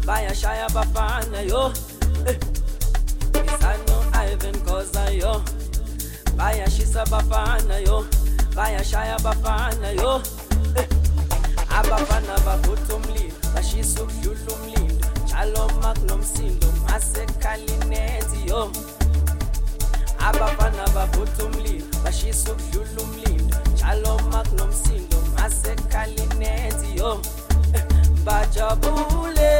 bayashaya bafana yo Bisano Ivan Koza yo bayashisa bafana yo bayashaya bafana yo abafana bavutha umlilo bashisa ukudlula umlindo njalo makunomsindo masekhalinethi yo abafana bavutha umlilo bashisa ukudlula umlindo njalo makunomsindo masekhalinethi yo bajabule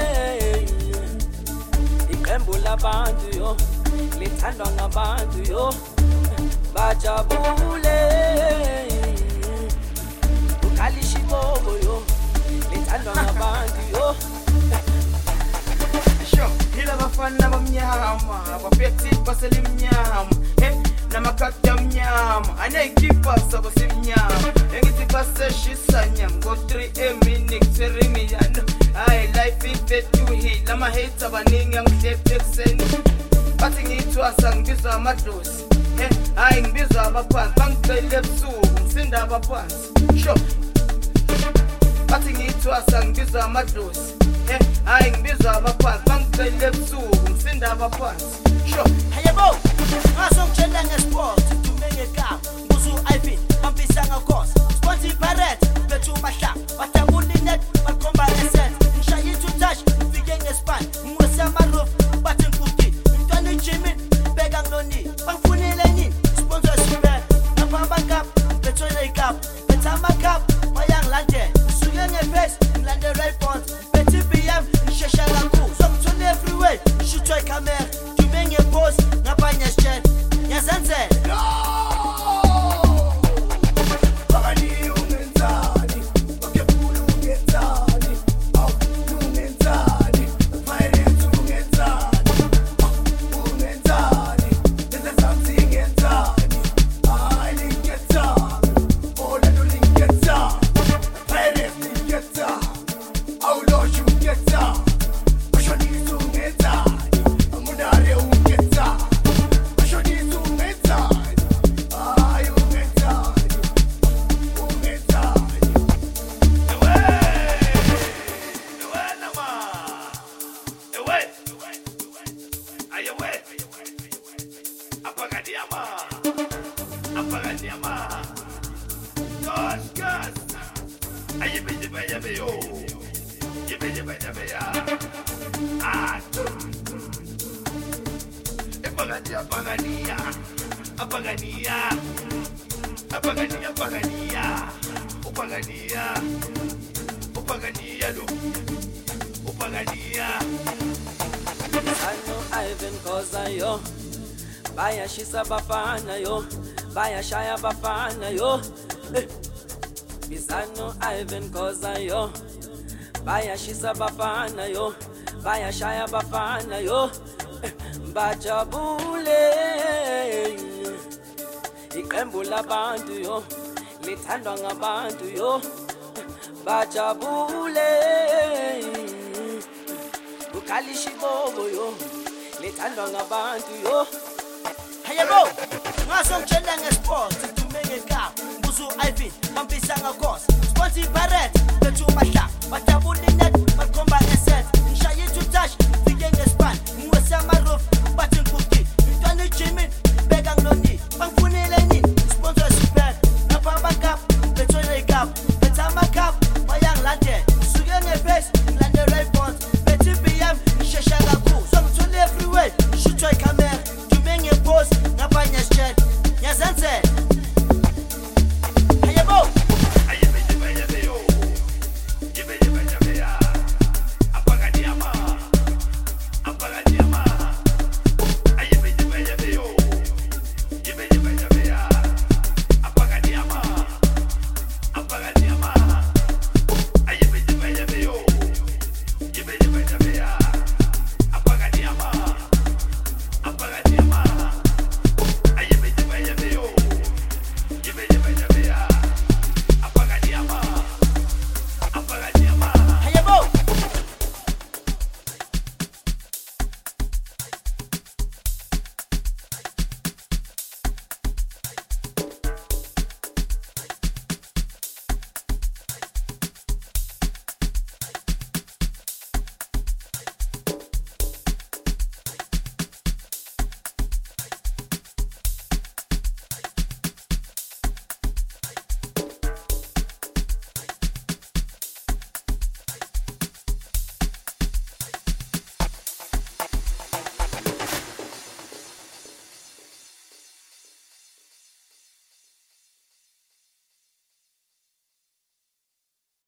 iqembu labantu yo lithandwa ngabantu yo bajabule ukalishibobo yo lithandwa ngabantu yo sho hila bafana bamnyama abaphethi baselimnyama namakati amnyama anayikhipha sabasemnyama engithi baseshisanya ngo 3 minutes hayi life ifethuhi lama hates abaningi angihlephe ekseni bathi ngithwasa ngibizwa amadlozi hayi ngibizwa abaphansi bangicela ebusuku ngisinda abaphansi sho bathi ngithwasa ngibizwa amadlozi hayi ngibizwa abaphansi bangicela ebusuku ngisinda abaphansi sho hayebo ngasongitshela ngesport dumenge ka buzu Ivan bambisa ngakhosi sponsor parade bethu mahla bathabulile bakhomba asset ngishaya to touch ufike ngespan ngwese amaroof bathi ngikuti umntwana uJimmy beka ngiloni bakufunile nini sponsor super ngapha cup bethu cup betha cup bayangilande suke ngeface ngilande right front bethi BM ngishesha kakhulu sokuthola everywhere shoot camera dumenge post ngapha nyeshet yazenzela Ivan Koza yo bayashisa bafana yo bayashaya bafana yo Bisano Ivan Koza yo bayashisa bafana yo bayashaya bafana yo bajabule iqembu labantu yo lithandwa ngabantu yo bajabule ukalishibobo yo lithandwa ngabantu yo hayebo ngasongitshela ngesport dumenge ka buzu Ivan bambisa ngakhosi sponsor parade bethu mahla bathabulile bakhomba asset ngishaya to touch ufike ngespan ngwese amaroof bathi